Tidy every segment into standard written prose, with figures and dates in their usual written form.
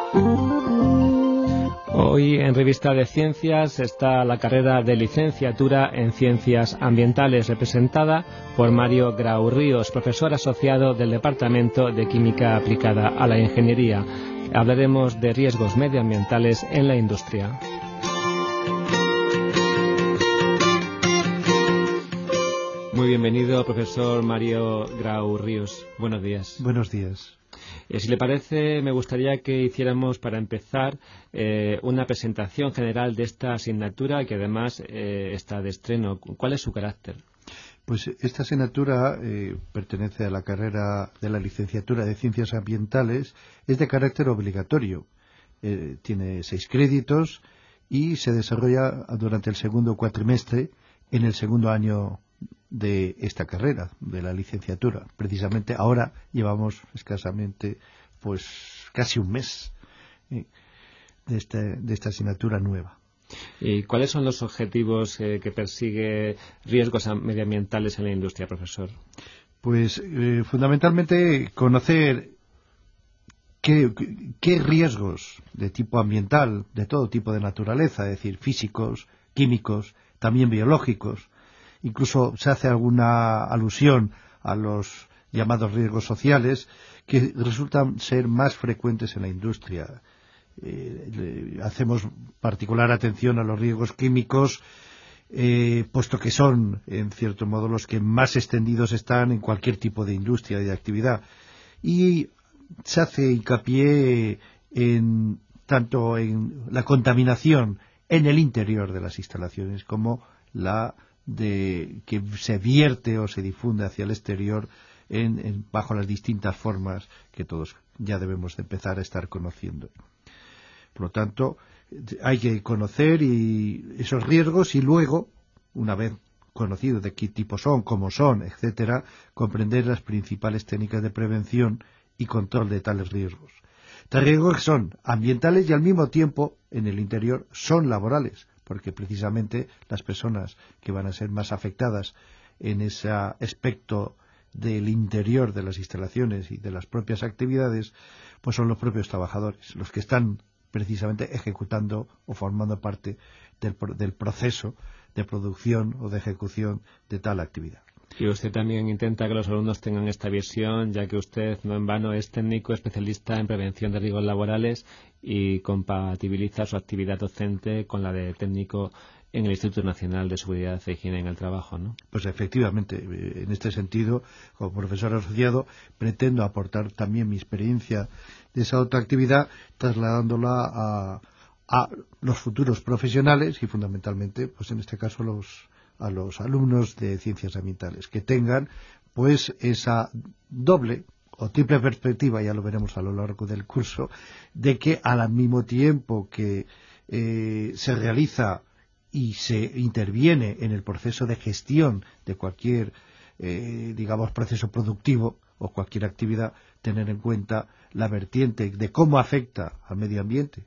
Hoy en Revista de Ciencias está la carrera de licenciatura en Ciencias Ambientales, representada por Mario Grau Ríos, profesor asociado del Departamento de Química Aplicada a la Ingeniería. Hablaremos de riesgos medioambientales en la industria. Muy bienvenido, profesor Mario Grau Ríos. Buenos días. Buenos días. Si le parece, me gustaría que hiciéramos, para empezar, una presentación general de esta asignatura, que además está de estreno. ¿Cuál es su carácter? Pues esta asignatura pertenece a la carrera de la licenciatura de Ciencias Ambientales. Es de carácter obligatorio. Tiene 6 créditos y se desarrolla durante el segundo cuatrimestre en el segundo año de esta carrera, de la licenciatura. Precisamente ahora llevamos escasamente, pues casi un mes de esta asignatura nueva. ¿Y cuáles son los objetivos que persigue riesgos medioambientales en la industria, profesor? Pues fundamentalmente conocer qué riesgos de tipo ambiental, de todo tipo de naturaleza, es decir, físicos, químicos, también biológicos. Incluso se hace alguna alusión a los llamados riesgos sociales, que resultan ser más frecuentes en la industria. Hacemos particular atención a los riesgos químicos, puesto que son, en cierto modo, los que más extendidos están en cualquier tipo de industria y de actividad. Y se hace hincapié tanto en la contaminación en el interior de las instalaciones como la que se vierte o se difunde hacia el exterior bajo las distintas formas que todos ya debemos de empezar a estar conociendo. Por lo tanto, hay que conocer esos riesgos y luego, una vez conocido de qué tipo son, cómo son, etcétera, comprender las principales técnicas de prevención y control de tales riesgos. Tales riesgos que son ambientales y al mismo tiempo, en el interior, son laborales, porque precisamente las personas que van a ser más afectadas en ese aspecto del interior de las instalaciones y de las propias actividades, pues son los propios trabajadores, los que están precisamente ejecutando o formando parte del proceso de producción o de ejecución de tal actividad. Y usted también intenta que los alumnos tengan esta visión, ya que usted, no en vano, es técnico especialista en prevención de riesgos laborales y compatibiliza su actividad docente con la de técnico en el Instituto Nacional de Seguridad e Higiene en el Trabajo, ¿no? Pues efectivamente, en este sentido, como profesor asociado, pretendo aportar también mi experiencia de esa otra actividad, trasladándola a los futuros profesionales y fundamentalmente, pues en este caso, a los alumnos de ciencias ambientales, que tengan pues esa doble o triple perspectiva, ya lo veremos a lo largo del curso, de que al mismo tiempo que se realiza y se interviene en el proceso de gestión de cualquier, proceso productivo o cualquier actividad, tener en cuenta la vertiente de cómo afecta al medio ambiente,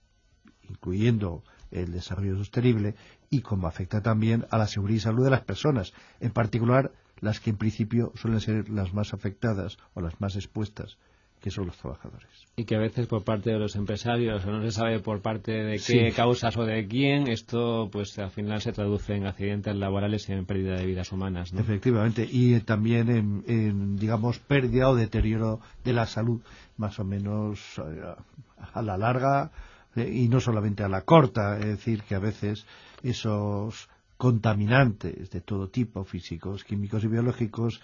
incluyendo el desarrollo sostenible, y cómo afecta también a la seguridad y salud de las personas, en particular las que en principio suelen ser las más afectadas o las más expuestas, que son los trabajadores. Y que a veces por parte de los empresarios, o no se sabe por parte de qué causas o de quién, esto pues al final se traduce en accidentes laborales y en pérdida de vidas humanas, ¿no? Efectivamente, y también en pérdida o deterioro de la salud, más o menos a la larga, y no solamente a la corta, es decir, que a veces esos contaminantes de todo tipo, físicos, químicos y biológicos,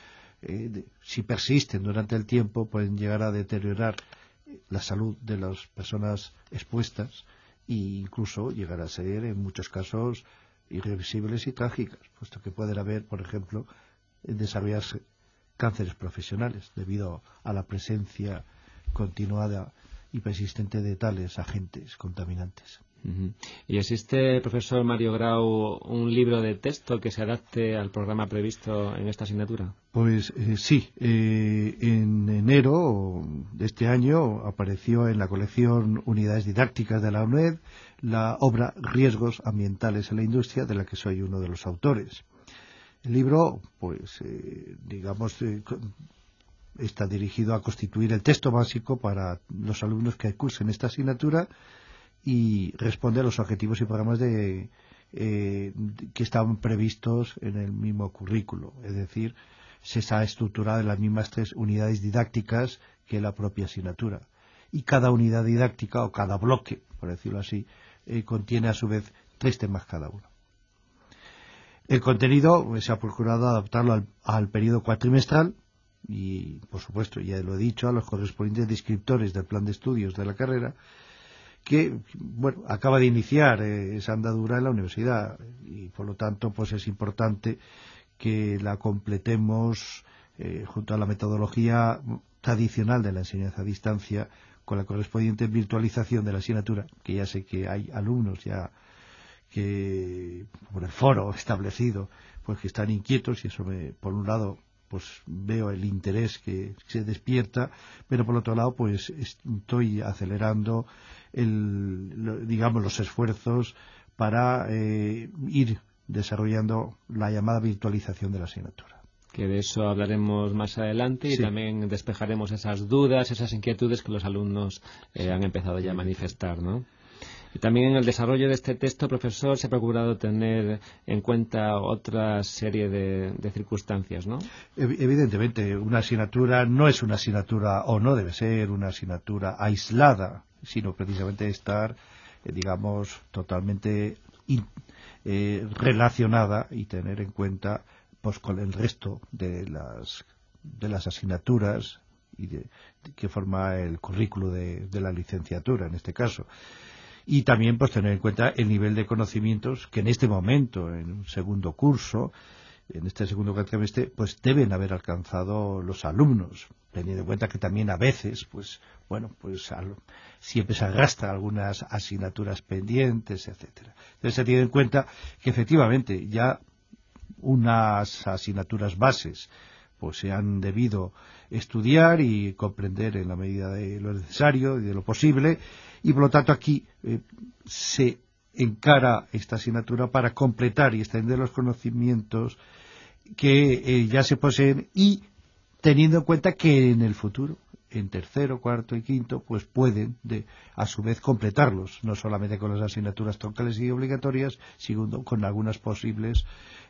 si persisten durante el tiempo, pueden llegar a deteriorar la salud de las personas expuestas e incluso llegar a ser, en muchos casos, irreversibles y trágicas, puesto que pueden haber, por ejemplo, desarrollarse cánceres profesionales debido a la presencia continuada y persistente de tales agentes contaminantes. ¿Y existe, profesor Mario Grau, un libro de texto que se adapte al programa previsto en esta asignatura? Pues sí. En enero de este año apareció en la colección Unidades Didácticas de la UNED la obra Riesgos ambientales en la industria, de la que soy uno de los autores. El libro, pues, está dirigido a constituir el texto básico para los alumnos que cursen esta asignatura y responde a los objetivos y programas que estaban previstos en el mismo currículo. Es decir, se está estructurada en las mismas 3 unidades didácticas que la propia asignatura. Y cada unidad didáctica, o cada bloque, por decirlo así, contiene a su vez 3 temas cada uno. El contenido se ha procurado adaptarlo al periodo cuatrimestral y, por supuesto, ya lo he dicho, a los correspondientes descriptores del plan de estudios de la carrera, que acaba de iniciar esa andadura en la universidad y, por lo tanto, pues es importante que la completemos junto a la metodología tradicional de la enseñanza a distancia con la correspondiente virtualización de la asignatura, que ya sé que hay alumnos ya que por el foro establecido pues que están inquietos y eso por un lado pues veo el interés que se despierta, pero por otro lado pues estoy acelerando los esfuerzos para ir desarrollando la llamada virtualización de la asignatura. Que de eso hablaremos más adelante y también despejaremos esas dudas, esas inquietudes que los alumnos han empezado ya a manifestar, ¿no? Y también en el desarrollo de este texto, profesor, se ha procurado tener en cuenta otra serie de circunstancias, ¿no? Evidentemente, una asignatura no es una asignatura, o no debe ser una asignatura aislada, sino precisamente estar, totalmente relacionada y tener en cuenta pues con el resto de las asignaturas que forma el currículo de la licenciatura, en este caso. Y también pues tener en cuenta el nivel de conocimientos que en este momento, en un segundo curso, en este segundo cuatrimestre, pues deben haber alcanzado los alumnos, teniendo en cuenta que también a veces, siempre se arrastra algunas asignaturas pendientes, etcétera. Entonces se tiene en cuenta que efectivamente ya unas asignaturas bases pues se han debido estudiar y comprender en la medida de lo necesario y de lo posible, y por lo tanto aquí se encara esta asignatura para completar y extender los conocimientos que ya se poseen, y teniendo en cuenta que en el futuro, en tercero, cuarto y quinto, pues pueden a su vez completarlos, no solamente con las asignaturas troncales y obligatorias, sino con algunas posibles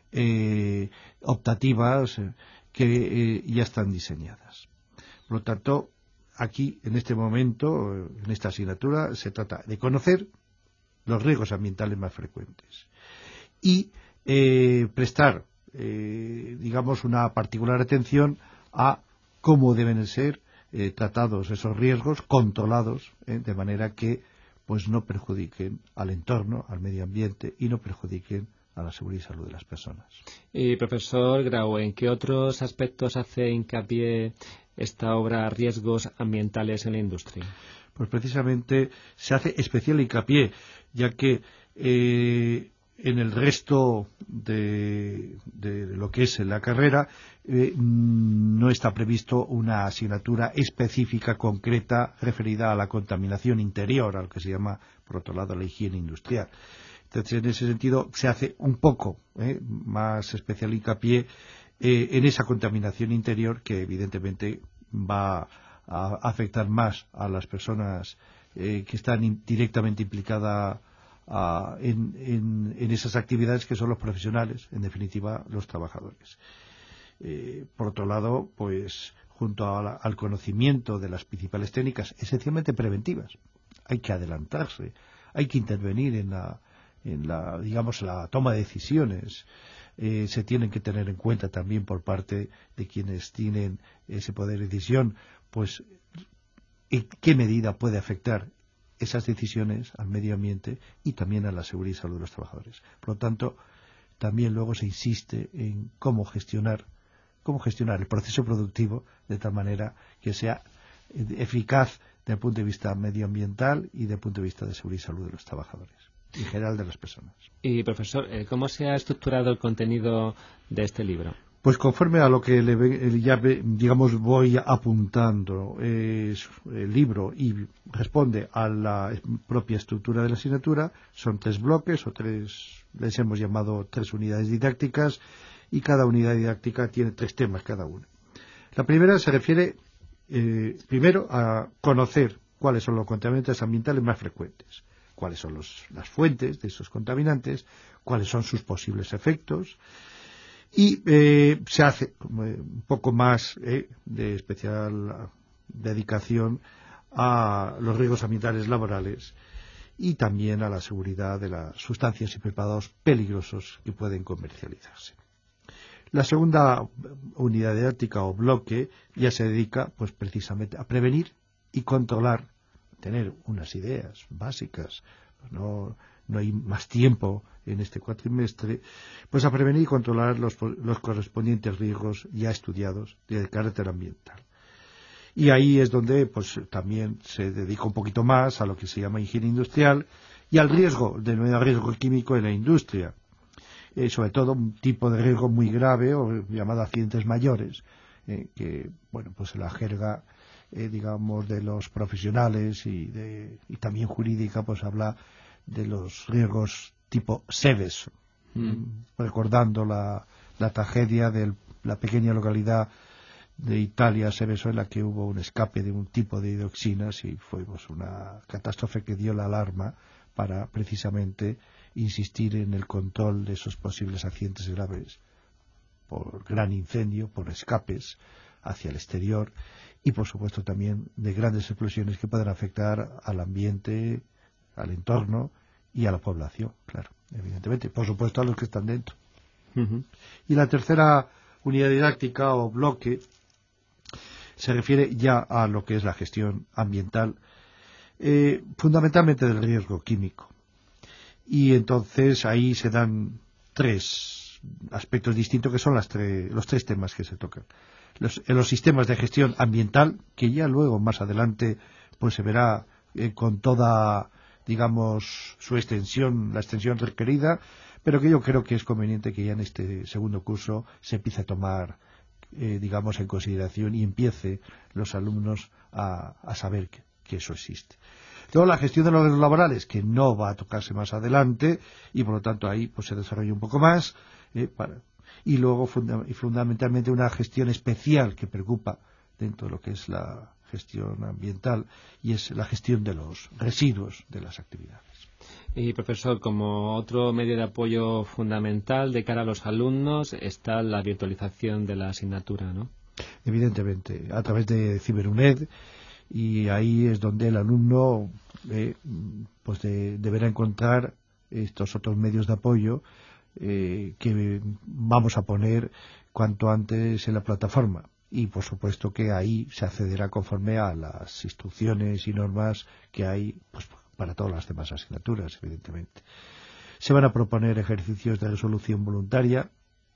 optativas que ya están diseñadas. Por lo tanto, aquí, en este momento, en esta asignatura, se trata de conocer los riesgos ambientales más frecuentes y prestar, una particular atención a cómo deben ser tratados esos riesgos, controlados, de manera que pues no perjudiquen al entorno, al medio ambiente, y no perjudiquen a la seguridad y salud de las personas. Y profesor Grau, ¿en qué otros aspectos hace hincapié esta obra Riesgos ambientales en la industria? Pues precisamente se hace especial hincapié, ya que en el resto de lo que es la carrera no está previsto una asignatura específica concreta referida a la contaminación interior, al que se llama, por otro lado, la higiene industrial. Entonces, en ese sentido, se hace un poco más especial hincapié en esa contaminación interior, que evidentemente va a afectar más a las personas que están directamente implicadas en esas actividades, que son los profesionales, en definitiva, los trabajadores. Por otro lado, pues junto al conocimiento de las principales técnicas, esencialmente preventivas, hay que adelantarse, hay que intervenir en la toma de decisiones. Se tienen que tener en cuenta también por parte de quienes tienen ese poder de decisión, pues en qué medida puede afectar esas decisiones al medio ambiente y también a la seguridad y salud de los trabajadores. Por lo tanto, también luego se insiste en cómo gestionar el proceso productivo de tal manera que sea eficaz desde el punto de vista medioambiental y desde el punto de vista de seguridad y salud de los trabajadores, en general de las personas. Y profesor, ¿cómo se ha estructurado el contenido de este libro? Pues conforme a lo que voy apuntando, es el libro y responde a la propia estructura de la asignatura. Son 3 bloques, les hemos llamado 3 unidades didácticas, y cada unidad didáctica tiene 3 temas cada una. La primera se refiere primero a conocer cuáles son los contaminantes ambientales más frecuentes, cuáles son las fuentes de esos contaminantes, cuáles son sus posibles efectos, y se hace un poco más de especial dedicación a los riesgos ambientales laborales y también a la seguridad de las sustancias y preparados peligrosos que pueden comercializarse. La segunda unidad didáctica o bloque ya se dedica pues precisamente a prevenir y controlar, tener unas ideas básicas, pues no hay más tiempo en este cuatrimestre, pues a prevenir y controlar los correspondientes riesgos ya estudiados de carácter ambiental. Y ahí es donde pues también se dedica un poquito más a lo que se llama ingeniería industrial y al riesgo, denominado riesgo químico en la industria. Sobre todo un tipo de riesgo muy grave o llamado accidentes mayores, que bueno, pues en la jerga digamos de los profesionales y también jurídica pues habla de los riesgos tipo Seveso, recordando la tragedia de la pequeña localidad de Italia, Seveso, en la que hubo un escape de un tipo de dioxinas y fue pues, una catástrofe que dio la alarma para precisamente insistir en el control de esos posibles accidentes graves por gran incendio, por escapes hacia el exterior y por supuesto también de grandes explosiones que pueden afectar al ambiente, al entorno y a la población, claro, evidentemente, por supuesto a los que están dentro. Y la tercera unidad didáctica o bloque se refiere ya a lo que es la gestión ambiental, fundamentalmente del riesgo químico. Y entonces ahí se dan tres aspectos distintos que son los tres temas que se tocan. Los sistemas de gestión ambiental, que ya luego más adelante pues se verá con toda, digamos, su extensión, la extensión requerida, pero que yo creo que es conveniente que ya en este segundo curso se empiece a tomar digamos en consideración y empiece los alumnos a saber que eso existe. Luego la gestión de los riesgos laborales, que no va a tocarse más adelante y por lo tanto ahí pues se desarrolla un poco más y luego fundamentalmente una gestión especial que preocupa dentro de lo que es la gestión ambiental y es la gestión de los residuos de las actividades. Y profesor, como otro medio de apoyo fundamental de cara a los alumnos está la virtualización de la asignatura, ¿no? Evidentemente, a través de CiberUNED, y ahí es donde el alumno pues deberá encontrar estos otros medios de apoyo que vamos a poner cuanto antes en la plataforma. Y por supuesto que ahí se accederá conforme a las instrucciones y normas que hay pues para todas las demás asignaturas, evidentemente. Se van a proponer ejercicios de resolución voluntaria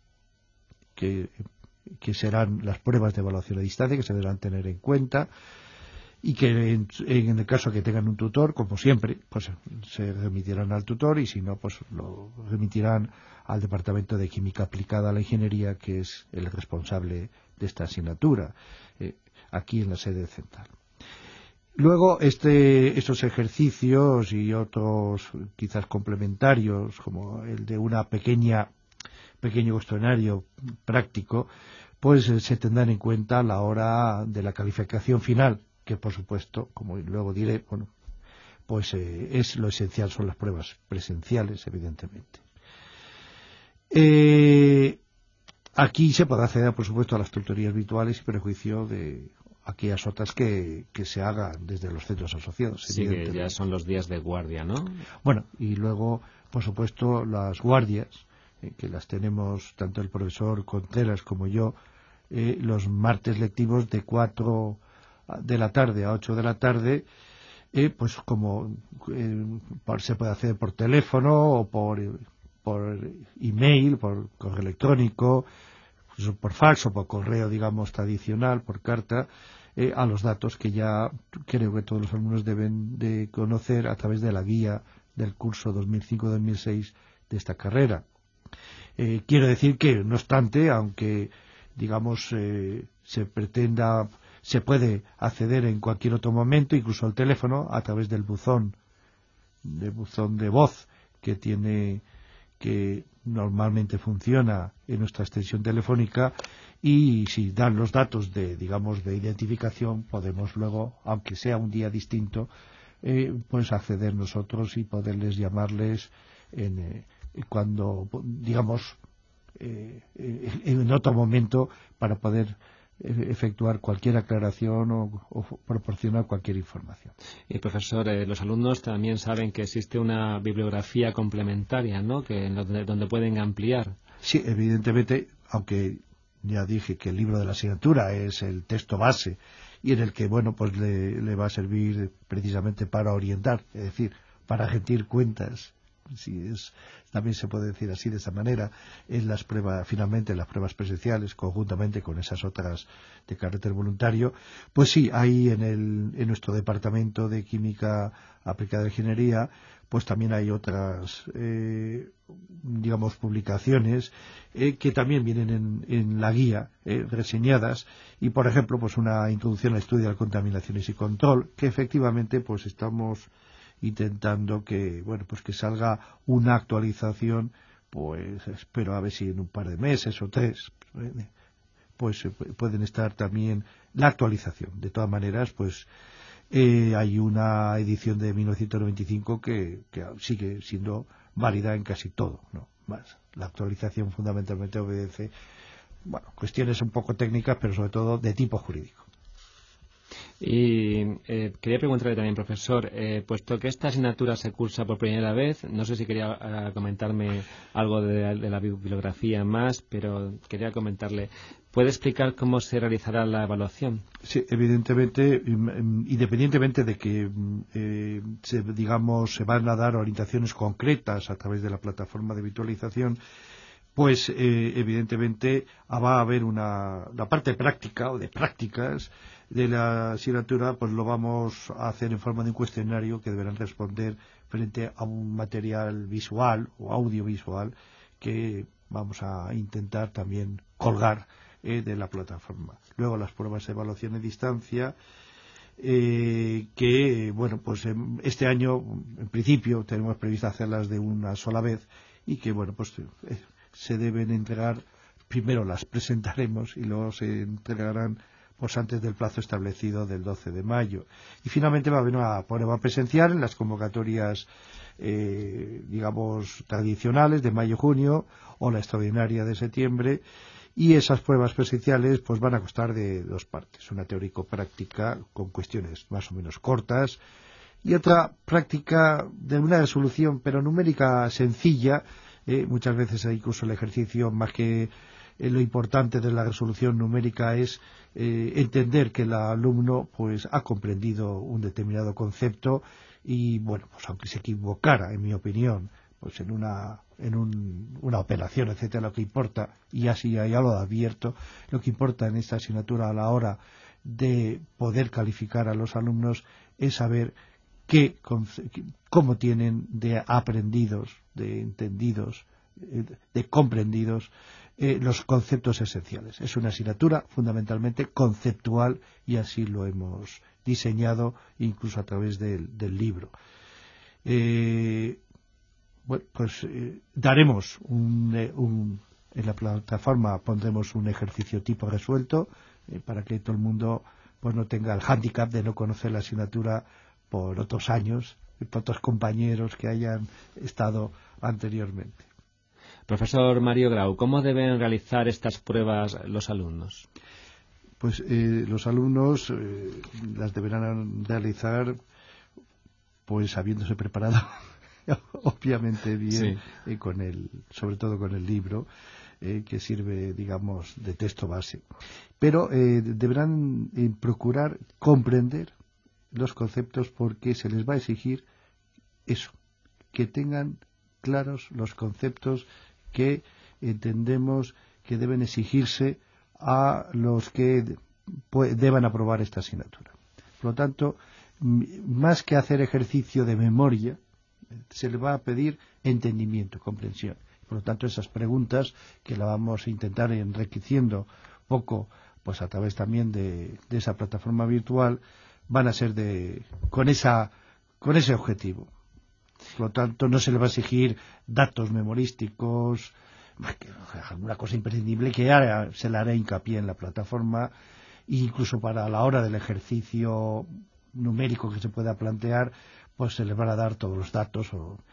que serán las pruebas de evaluación a distancia que se deberán tener en cuenta y que en el caso que tengan un tutor, como siempre, pues se remitirán al tutor y si no, pues lo remitirán al Departamento de Química Aplicada a la Ingeniería, que es el responsable de esta asignatura, aquí en la sede central. Luego, estos ejercicios y otros quizás complementarios, como el de una pequeño cuestionario práctico, pues se tendrán en cuenta a la hora de la calificación final, que por supuesto, como luego diré, bueno, pues es lo esencial, son las pruebas presenciales, evidentemente. Aquí se podrá acceder, por supuesto, a las tutorías virtuales y perjuicio de aquellas otras que se hagan desde los centros asociados. Sí, que ya son los días de guardia, ¿no? Bueno, y luego, por supuesto, las guardias, que las tenemos tanto el profesor Contreras como yo, los martes lectivos de 4 de la tarde a 8 de la tarde, pues como se puede hacer por teléfono o por email, por correo electrónico, por fax o por correo, digamos, tradicional, por carta, a los datos que ya creo que todos los alumnos deben de conocer a través de la guía del curso 2005-2006 de esta carrera. Quiero decir que, no obstante, aunque, digamos, se puede acceder en cualquier otro momento, incluso al teléfono, a través del buzón de voz que tiene que normalmente funciona en nuestra extensión telefónica, y si dan los datos de identificación, podemos luego, aunque sea un día distinto, pues acceder nosotros y poderles llamarles cuando, en otro momento, para poder efectuar cualquier aclaración o proporcionar cualquier información. Y profesor, los alumnos también saben que existe una bibliografía complementaria, ¿no?, donde pueden ampliar. Sí, evidentemente, aunque ya dije que el libro de la asignatura es el texto base y en el que, pues le va a servir precisamente para orientar, es decir, para rendir cuentas, también se puede decir así, de esa manera, en las pruebas, finalmente en las pruebas presenciales, conjuntamente con esas otras de carácter voluntario. Pues sí, ahí en nuestro departamento de Química Aplicada de Ingeniería, pues también hay otras publicaciones que también vienen en la guía, reseñadas, y por ejemplo pues una introducción al estudio de contaminaciones y control, que efectivamente pues estamos intentando que que salga una actualización, pues espero a ver si en un par de meses o 3 pues pueden estar también la actualización. De todas maneras, pues hay una edición de 1995 que sigue siendo válida en casi todo, ¿no? Más la actualización fundamentalmente obedece cuestiones un poco técnicas, pero sobre todo de tipo jurídico. Y quería preguntarle también, profesor, puesto que esta asignatura se cursa por primera vez, no sé si quería comentarme algo de la bibliografía más, pero quería comentarle, ¿puede explicar cómo se realizará la evaluación? Sí, evidentemente, independientemente de que se van a dar orientaciones concretas a través de la plataforma de virtualización, pues evidentemente va a haber la parte práctica o de prácticas de la asignatura, pues lo vamos a hacer en forma de un cuestionario que deberán responder frente a un material visual o audiovisual que vamos a intentar también colgar de la plataforma. Luego las pruebas de evaluación a distancia, que pues este año en principio tenemos previsto hacerlas de una sola vez y que se deben entregar, primero las presentaremos y luego se entregarán pues antes del plazo establecido del 12 de mayo. Y finalmente va a haber una prueba presencial en las convocatorias tradicionales de mayo-junio o la extraordinaria de septiembre, y esas pruebas presenciales pues van a constar de 2 partes, una teórico-práctica con cuestiones más o menos cortas y otra práctica de una resolución pero numérica sencilla. Muchas veces incluso el ejercicio, más que lo importante de la resolución numérica, es entender que el alumno pues ha comprendido un determinado concepto y pues aunque se equivocara, en mi opinión, pues en una operación, etcétera, lo que importa, y así ya lo advierto, lo que importa en esta asignatura a la hora de poder calificar a los alumnos es saber cómo tienen de aprendidos, de entendidos, de comprendidos los conceptos esenciales. Es una asignatura fundamentalmente conceptual y así lo hemos diseñado incluso a través del libro. Daremos en la plataforma pondremos un ejercicio tipo resuelto para que todo el mundo pues no tenga el hándicap de no conocer la asignatura por otros años y por otros compañeros que hayan estado anteriormente. Profesor Mario Grau, ¿cómo deben realizar estas pruebas los alumnos? Pues los alumnos las deberán realizar pues habiéndose preparado obviamente bien, sí, sobre todo con el libro que sirve, de texto base. Pero deberán procurar comprender los conceptos porque se les va a exigir eso, que tengan claros los conceptos que entendemos que deben exigirse a los que deban aprobar esta asignatura. Por lo tanto, más que hacer ejercicio de memoria, se le va a pedir entendimiento, comprensión. Por lo tanto, esas preguntas que la vamos a intentar enriqueciendo poco, pues a través también de esa plataforma virtual, van a ser con ese objetivo. Por lo tanto, no se le va a exigir datos memorísticos, alguna cosa imprescindible que se le hará hincapié en la plataforma, e incluso para la hora del ejercicio numérico que se pueda plantear, pues se les van a dar todos los datos,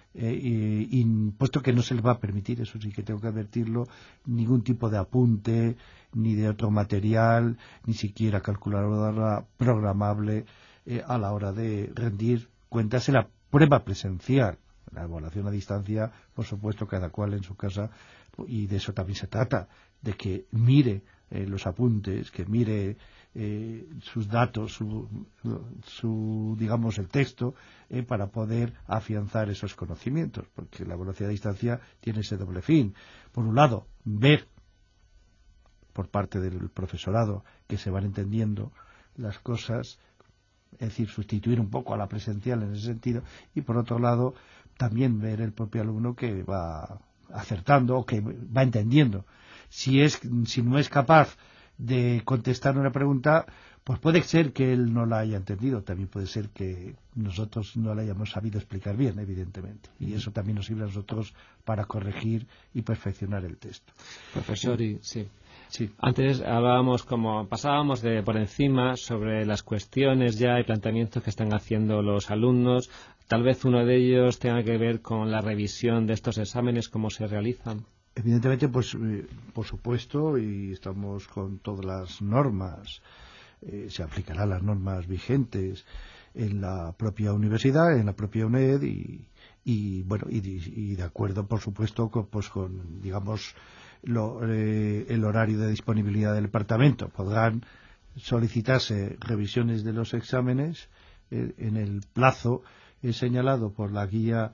y puesto que no se les va a permitir, eso sí que tengo que advertirlo, ningún tipo de apunte, ni de otro material, ni siquiera calculadora programable a la hora de rendir cuentas en la prueba presencial. La evaluación a distancia, por supuesto, cada cual en su casa, y de eso también se trata, de que mire los apuntes, que mire sus datos, digamos, el texto, para poder afianzar esos conocimientos, porque la evaluación a distancia tiene ese doble fin. Por un lado, ver por parte del profesorado que se van entendiendo las cosas, es decir, sustituir un poco a la presencial en ese sentido, y por otro lado, también ver el propio alumno que va acertando o que va entendiendo. Si no es capaz de contestar una pregunta, pues puede ser que él no la haya entendido, también puede ser que nosotros no la hayamos sabido explicar bien, evidentemente, y eso también nos sirve a nosotros para corregir y perfeccionar el texto. Profesor, sí. Antes pasábamos por encima sobre las cuestiones ya y planteamientos que están haciendo los alumnos. Tal vez uno de ellos tenga que ver con la revisión de estos exámenes, cómo se realizan. Evidentemente, pues por supuesto, y estamos con todas las normas, se aplicarán las normas vigentes en la propia universidad, en la propia UNED, y de acuerdo, por supuesto, con digamos, el horario de disponibilidad del departamento. Podrán solicitarse revisiones de los exámenes en el plazo señalado por la guía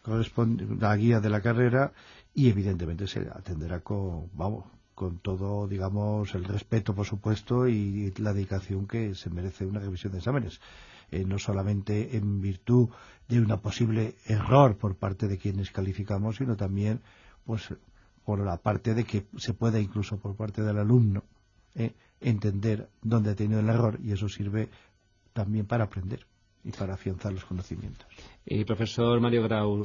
de la carrera, y evidentemente se atenderá con todo, digamos, el respeto, por supuesto, y la dedicación que se merece una revisión de exámenes, no solamente en virtud de una posible error por parte de quienes calificamos, sino también pues por la parte de que se pueda, incluso por parte del alumno, entender dónde ha tenido el error, y eso sirve también para aprender y para afianzar los conocimientos. Y profesor Mario Grau,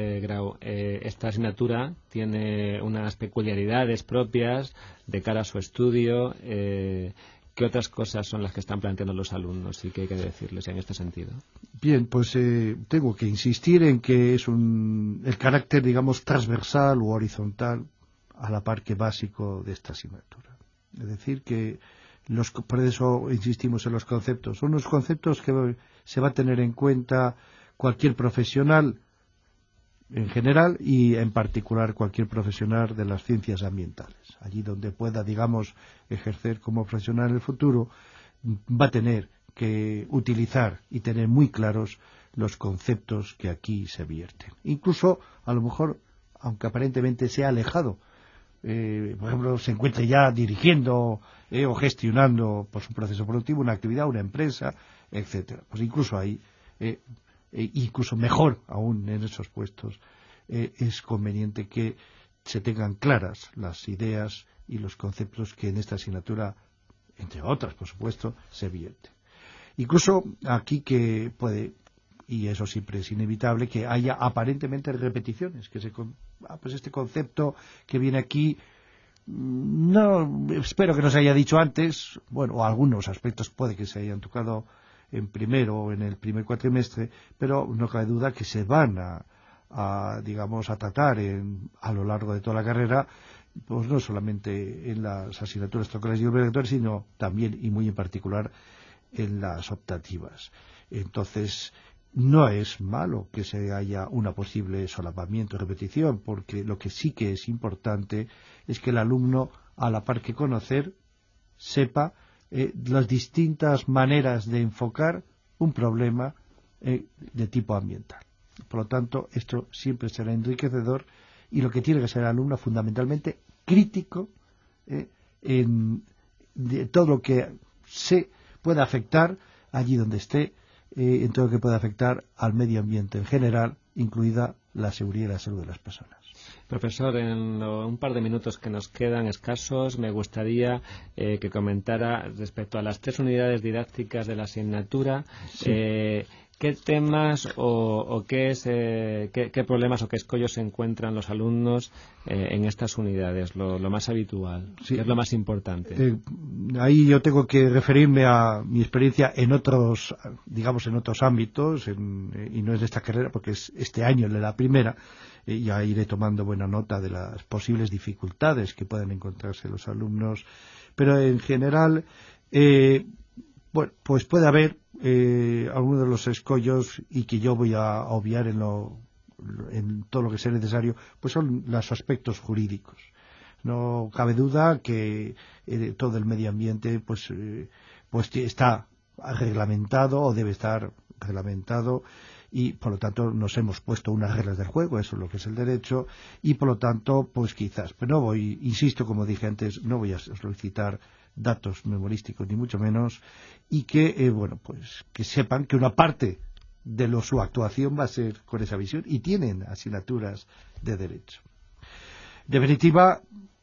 esta asignatura tiene unas peculiaridades propias de cara a su estudio. ¿Qué otras cosas son las que están planteando los alumnos y qué hay que decirles en este sentido? Bien, pues tengo que insistir en que es el carácter, digamos, transversal u horizontal a la par que básico de esta asignatura. Es decir, que por eso insistimos en los conceptos. Son unos conceptos que se va a tener en cuenta cualquier profesional en general, y en particular cualquier profesional de las ciencias ambientales. Allí donde pueda, digamos, ejercer como profesional en el futuro, va a tener que utilizar y tener muy claros los conceptos que aquí se vierten. Incluso, a lo mejor, aunque aparentemente sea alejado, por ejemplo, se encuentre ya dirigiendo o gestionando por su proceso productivo una actividad, una empresa, etcétera. Pues incluso ahí, incluso mejor aún en esos puestos, es conveniente que se tengan claras las ideas y los conceptos que en esta asignatura, entre otras, por supuesto, se vierten. Incluso aquí que puede, y eso siempre es inevitable, que haya aparentemente repeticiones, que pues este concepto que viene aquí, espero que no se haya dicho antes, o algunos aspectos puede que se hayan tocado en primero o en el primer cuatrimestre, pero no cabe duda que se van a tratar a lo largo de toda la carrera, pues no solamente en las asignaturas tocales y obligatorias, sino también y muy en particular en las optativas. Entonces, no es malo que se haya una posible solapamiento y repetición, porque lo que sí que es importante es que el alumno, a la par que conocer, sepa las distintas maneras de enfocar un problema de tipo ambiental. Por lo tanto, esto siempre será enriquecedor, y lo que tiene que ser el alumno fundamentalmente crítico de todo lo que se pueda afectar allí donde esté, en todo lo que pueda afectar al medio ambiente en general, incluida la seguridad y la salud de las personas. Profesor, en un par de minutos que nos quedan escasos, me gustaría que comentara respecto a las 3 unidades didácticas de la asignatura, sí. ¿qué temas o qué problemas o qué escollos se encuentran los alumnos en estas unidades? Lo más habitual, sí. ¿qué es lo más importante? Ahí yo tengo que referirme a mi experiencia en otros, digamos, en otros ámbitos, y no es de esta carrera, porque es este año de la primera. Ya iré tomando buena nota de las posibles dificultades que pueden encontrarse los alumnos, pero en general, bueno, pues puede haber algunos de los escollos, y que yo voy a obviar en todo lo que sea necesario, pues son los aspectos jurídicos. No cabe duda que todo el medio ambiente pues está reglamentado o debe estar reglamentado, y por lo tanto nos hemos puesto unas reglas del juego, eso es lo que es el derecho, y por lo tanto pues quizás, pero no voy, insisto, como dije antes, no voy a solicitar datos memorísticos ni mucho menos, y que bueno, pues que sepan que una parte de su actuación va a ser con esa visión, y tienen asignaturas de derecho. De definitiva,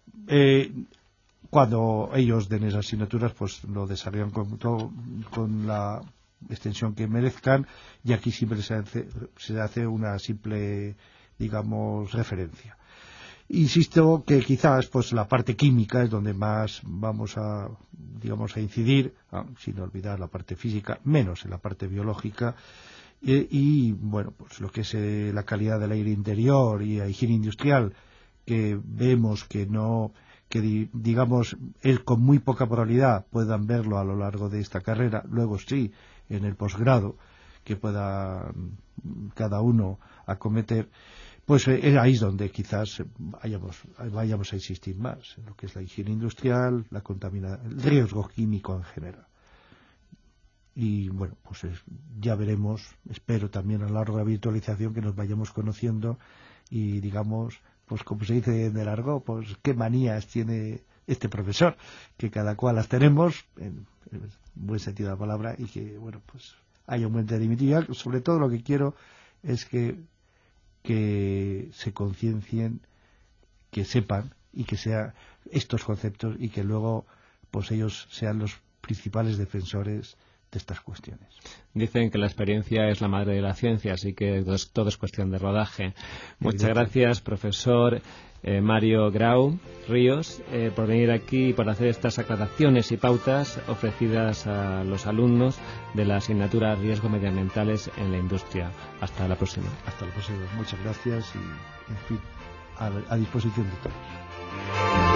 cuando ellos den esas asignaturas, pues lo desarrollan con la extensión que merezcan, y aquí siempre se hace una simple, digamos, referencia. Insisto que quizás pues la parte química es donde más vamos a, digamos, a incidir, sin olvidar la parte física, menos en la parte biológica, y bueno, pues lo que es la calidad del aire interior y la higiene industrial, que vemos que no, que digamos con muy poca probabilidad puedan verlo a lo largo de esta carrera, luego sí en el posgrado que pueda cada uno acometer, pues ahí es donde quizás vayamos a insistir más en lo que es la higiene industrial, la contaminación, el riesgo químico en general. Y bueno, pues ya veremos, espero también a lo largo de la virtualización que nos vayamos conociendo, y digamos, pues como se dice en el argot, pues qué manías tiene este profesor, que cada cual las tenemos, en buen sentido de la palabra, y que bueno, pues haya un buen entendimiento. Sobre todo lo que quiero es que se conciencien, que sepan, y que sean estos conceptos, y que luego pues ellos sean los principales defensores de estas cuestiones. Dicen que la experiencia es la madre de la ciencia, así que todo es cuestión de rodaje. Muchas gracias, profesor Mario Grau Ríos, por venir aquí y por hacer estas aclaraciones y pautas ofrecidas a los alumnos de la asignatura Riesgos Medioambientales en la Industria. Hasta la próxima. Hasta la próxima. Muchas gracias, y en fin, a disposición de todos.